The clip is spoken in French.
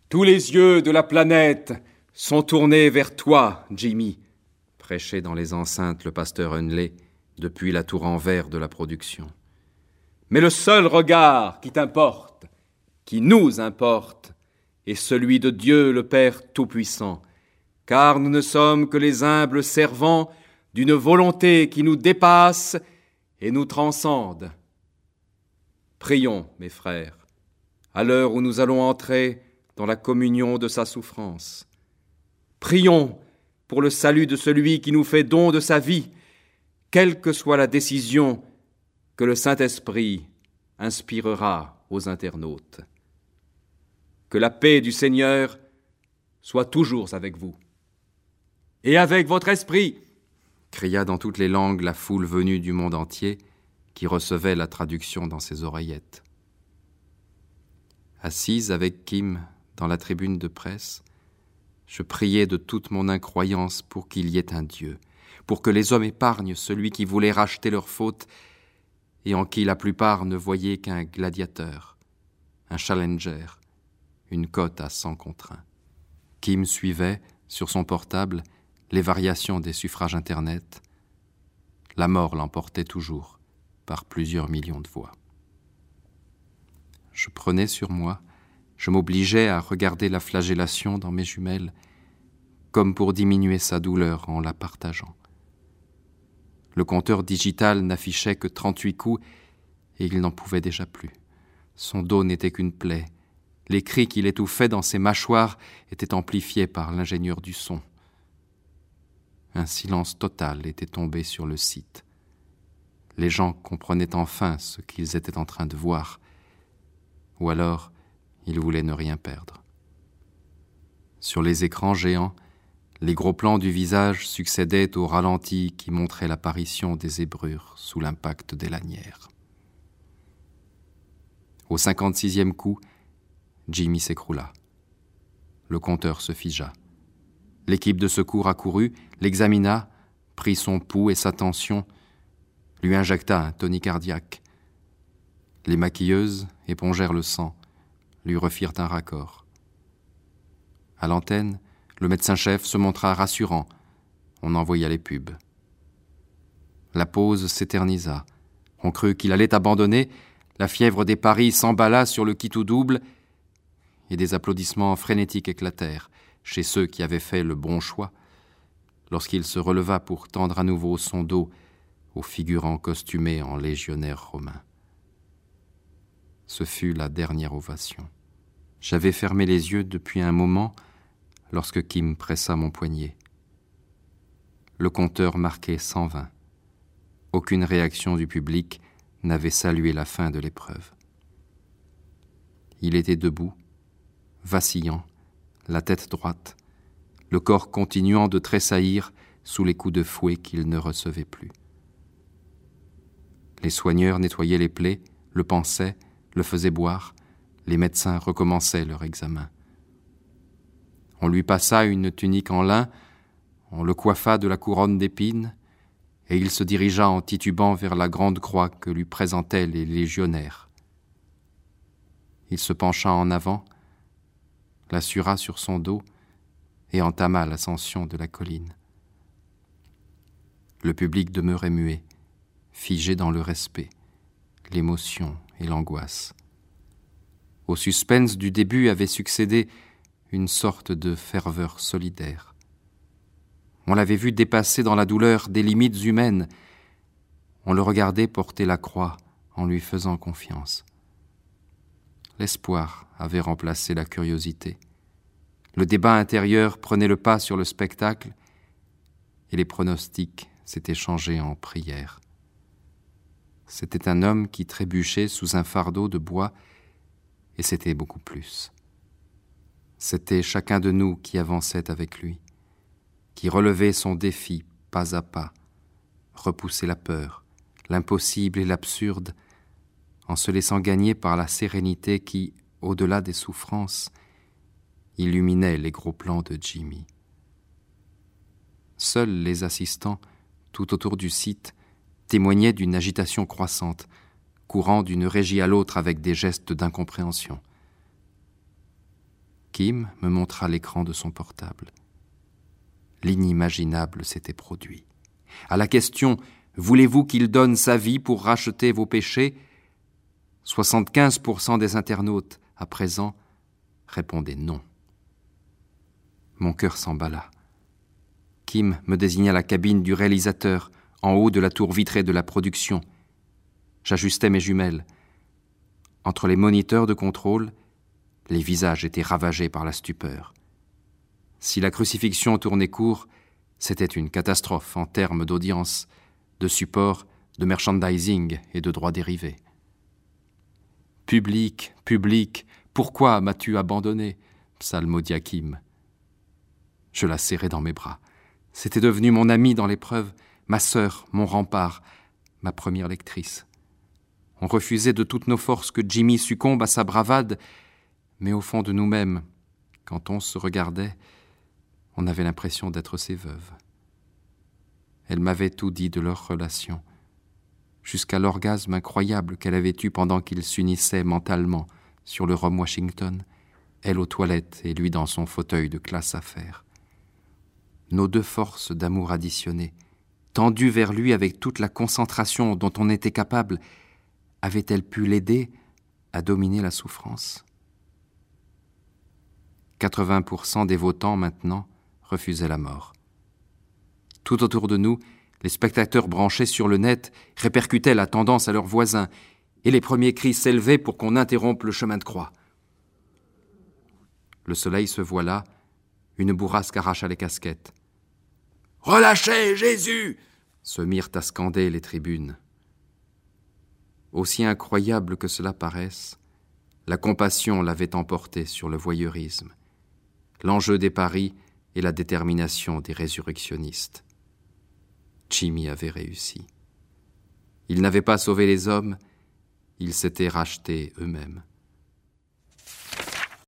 Tous les yeux de la planète sont tournés vers toi, Jimmy, prêchait dans les enceintes le pasteur Hunley depuis la tour en verre de la production. Mais le seul regard qui t'importe, qui nous importe, est celui de Dieu le Père Tout-Puissant, car nous ne sommes que les humbles servants d'une volonté qui nous dépasse et nous transcende. Prions, mes frères, à l'heure où nous allons entrer dans la communion de sa souffrance. Prions pour le salut de celui qui nous fait don de sa vie, quelle que soit la décision que le Saint-Esprit inspirera aux internautes. Que la paix du Seigneur soit toujours avec vous. Et avec votre esprit, cria dans toutes les langues la foule venue du monde entier qui recevait la traduction dans ses oreillettes. Assise avec Kim dans la tribune de presse, je priais de toute mon incroyance pour qu'il y ait un Dieu, pour que les hommes épargnent celui qui voulait racheter leurs fautes et en qui la plupart ne voyaient qu'un gladiateur, un challenger, une cote à 100 contre 1. Kim suivait, sur son portable, les variations des suffrages Internet. La mort l'emportait toujours, par plusieurs millions de voix. Je prenais sur moi, je m'obligeais à regarder la flagellation dans mes jumelles, comme pour diminuer sa douleur en la partageant. Le compteur digital n'affichait que 38 coups et il n'en pouvait déjà plus. Son dos n'était qu'une plaie. Les cris qu'il étouffait dans ses mâchoires étaient amplifiés par l'ingénieur du son. Un silence total était tombé sur le site. Les gens comprenaient enfin ce qu'ils étaient en train de voir. Ou alors, ils voulaient ne rien perdre. Sur les écrans géants, les gros plans du visage succédaient aux ralentis qui montraient l'apparition des zébrures sous l'impact des lanières. Au 56e coup, Jimmy s'écroula. Le compteur se figea. L'équipe de secours accourut, l'examina, prit son pouls et sa tension, lui injecta un tonique cardiaque. Les maquilleuses épongèrent le sang, lui refirent un raccord. À l'antenne, le médecin-chef se montra rassurant. On envoya les pubs. La pause s'éternisa. On crut qu'il allait abandonner. La fièvre des paris s'emballa sur le qui-tout double et des applaudissements frénétiques éclatèrent chez ceux qui avaient fait le bon choix lorsqu'il se releva pour tendre à nouveau son dos aux figurants costumés en légionnaires romains. Ce fut la dernière ovation. J'avais fermé les yeux depuis un moment lorsque Kim pressa mon poignet. Le compteur marquait 120. Aucune réaction du public n'avait salué la fin de l'épreuve. Il était debout, vacillant, la tête droite, le corps continuant de tressaillir sous les coups de fouet qu'il ne recevait plus. Les soigneurs nettoyaient les plaies, le pansaient, le faisaient boire, les médecins recommençaient leur examen. On lui passa une tunique en lin, on le coiffa de la couronne d'épines, et il se dirigea en titubant vers la grande croix que lui présentaient les légionnaires. Il se pencha en avant, l'assura sur son dos et entama l'ascension de la colline. Le public demeurait muet, figé dans le respect, l'émotion et l'angoisse. Au suspense du début avait succédé une sorte de ferveur solidaire. On l'avait vu dépasser dans la douleur des limites humaines. On le regardait porter la croix en lui faisant confiance. L'espoir avait remplacé la curiosité. Le débat intérieur prenait le pas sur le spectacle et les pronostics s'étaient changés en prières. C'était un homme qui trébuchait sous un fardeau de bois et c'était beaucoup plus. C'était chacun de nous qui avançait avec lui, qui relevait son défi pas à pas, repoussait la peur, l'impossible et l'absurde, en se laissant gagner par la sérénité qui, au-delà des souffrances, illuminait les gros plans de Jimmy. Seuls les assistants, tout autour du site, témoignaient d'une agitation croissante, courant d'une régie à l'autre avec des gestes d'incompréhension. Kim me montra l'écran de son portable. L'inimaginable s'était produit. À la question « Voulez-vous qu'il donne sa vie pour racheter vos péchés ?», 75% des internautes, à présent, répondaient non. Mon cœur s'emballa. Kim me désigna la cabine du réalisateur, en haut de la tour vitrée de la production. J'ajustais mes jumelles. Entre les moniteurs de contrôle, les visages étaient ravagés par la stupeur. Si la crucifixion tournait court, c'était une catastrophe en termes d'audience, de support, de merchandising et de droits dérivés. « Public, public, pourquoi m'as-tu abandonné ?» psalmodia Kim. Je la serrai dans mes bras. C'était devenu mon amie dans l'épreuve, ma sœur, mon rempart, ma première lectrice. On refusait de toutes nos forces que Jimmy succombe à sa bravade, mais au fond de nous-mêmes, quand on se regardait, on avait l'impression d'être ses veuves. Elle m'avait tout dit de leur relation, jusqu'à l'orgasme incroyable qu'elle avait eu pendant qu'ils s'unissaient mentalement sur le rhum Washington, elle aux toilettes et lui dans son fauteuil de classe affaires. Nos deux forces d'amour additionnées, tendues vers lui avec toute la concentration dont on était capable, avaient-elles pu l'aider à dominer la souffrance ? 80% des votants, maintenant, refusaient la mort. Tout autour de nous, les spectateurs branchés sur le net répercutaient la tendance à leurs voisins, et les premiers cris s'élevaient pour qu'on interrompe le chemin de croix. Le soleil se voila, une bourrasque arracha les casquettes. « Relâchez Jésus !» se mirent à scander les tribunes. Aussi incroyable que cela paraisse, la compassion l'avait emporté sur le voyeurisme. L'enjeu des paris et la détermination des résurrectionnistes. Jimmy avait réussi. Ils n'avaient pas sauvé les hommes, ils s'étaient rachetés eux-mêmes.